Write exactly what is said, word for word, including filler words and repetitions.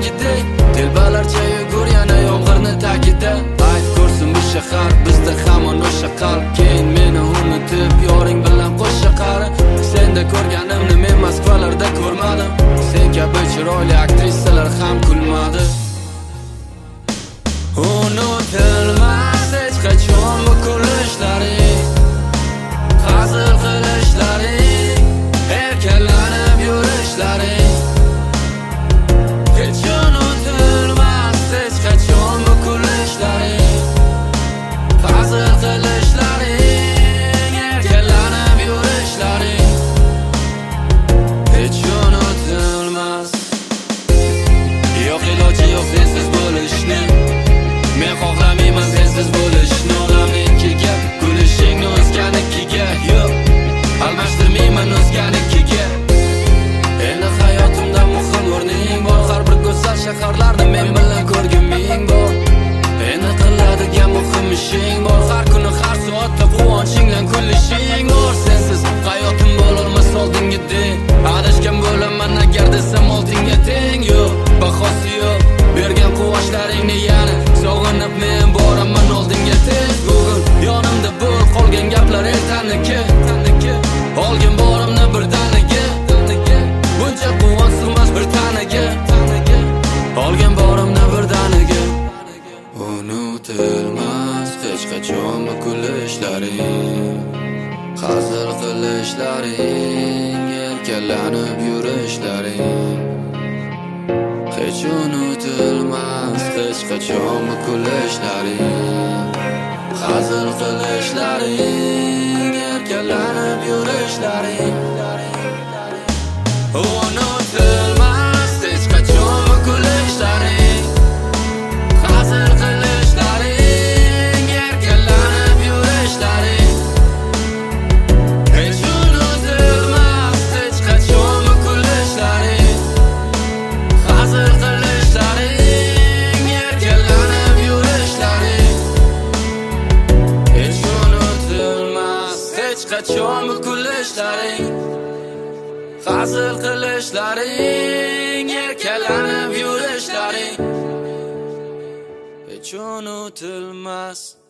tagidek telbalarcha yugur yana yomg'irni tagida. Ayt ko'rsin bu shahar bizda hamon o'sha qalb. Keyin meni unutib yoring bilan qo'sha qari. Senda ko'rganimni men Moskvalarda ko'rmadim. Sen kabi chiroyli aktrisalar ham kulmadi. Unutilmas hech qachon bu kulishlaring, hazil qilishlaring, erkalanib yurishlaring. Hech unutilmas hech qachon bu kulishlaring, hazil qilishlaring, erkalanib yurishlaring. Hech unutilmas. Yo'q iloji yo'q sensiz bo'lishni. Men xohlamayman sensiz bo'lishni. Olamnikiga kulishingni o'zganikiga. Yo'q, almashtirmayman o'zganikiga. Endi hayotimda muhim o'rning bor. Har bir go'zal shaharlarni men bilan ko'rgiming bor. Endi qiladigan muhim ishing bor. Har kuni har soatda quvonching bilan kulishing bor. Sensiz hayotim bo'lolmas oldingidek. Adashgan bo'laman agar desam oltinga teng. Yo'q, bahosi yo'q. Bergan quvonchlaringni yana sog'inib men boraman oldinga tez. Bugun yonimda bo'l, qolgan gaplar ertaniki. Olgin borimni birdaniga. Buncha quvonch sig'mas bir tanaga. Olgin borimni birdaniga. Unutilmas hech qachon bu kulishlaring, hazil qilishlaring, erkalanib yurishlaring. Hech unutilmas hech qachon bu kulishlaring, hazil qilishlaring, erkalanib yurishlaring. Unutilmas hech qachon bu kulishlaring, hazil qilishlaring, erkalanib yurishlaring. Hech unutilmas hech qachon bu kulishlaring, hazil qilishlaring, erkalanib yurishlaring. Hech unutilmas hech qachon bu kulishlaring, hazil qilishlaring, erkalanib yurishlaring. Hech unutilmas.